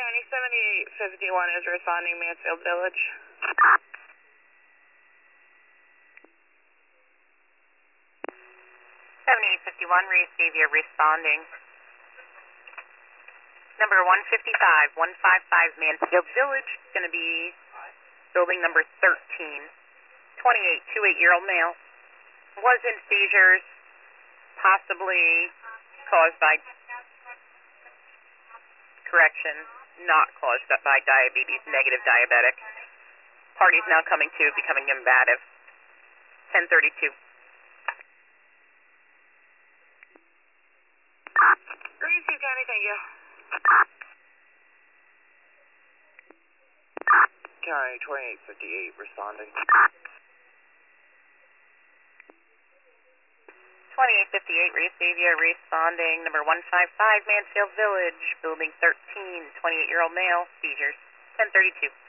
County 7851 is responding, Mansfield Village. 7851, Xavier responding. Number 155, 155 Mansfield Village, going to be building number 13. 28-year-old male. Was in seizures, possibly caused by, correction, not caused by diabetes, negative diabetic. Party's now coming to, becoming combative. 1032. Greenview County, thank you. County 2858 responding. 2858, Xavier responding. Number 155 Mansfield Village, building 13, 28-year-old male, seizures. 1032.